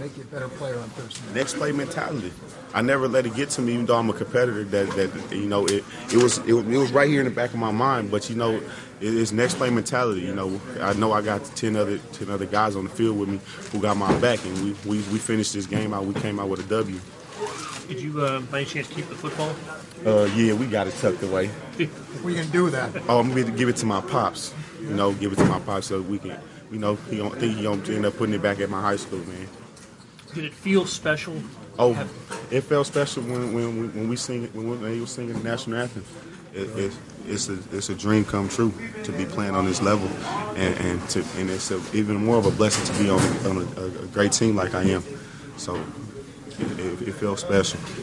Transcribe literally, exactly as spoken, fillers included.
make you a better player on Thursday night? Next play mentality. I never let it get to me, even though I'm a competitor. That that you know, it it was it, it was right here in the back of my mind. But you know, it, it's next play mentality. You know, I know I got ten other ten other guys on the field with me who got my back, and we we, we finished this game out. We came out with a W. Did you, uh, by any chance, keep the football? Uh, yeah, we got it tucked away. What are you gonna do with that? Oh, I'm going to give it to my pops. You know, give it to my pops so we can. You know, he don't think he gonna end up putting it back at my high school, man. Did it feel special? Oh, it felt special when when we, when we sing when they were singing the national anthem. It, it, it's a it's a dream come true to be playing on this level, and and, to, and it's a, even more of a blessing to be on, on a, a great team like I am. So it, it, it feels special.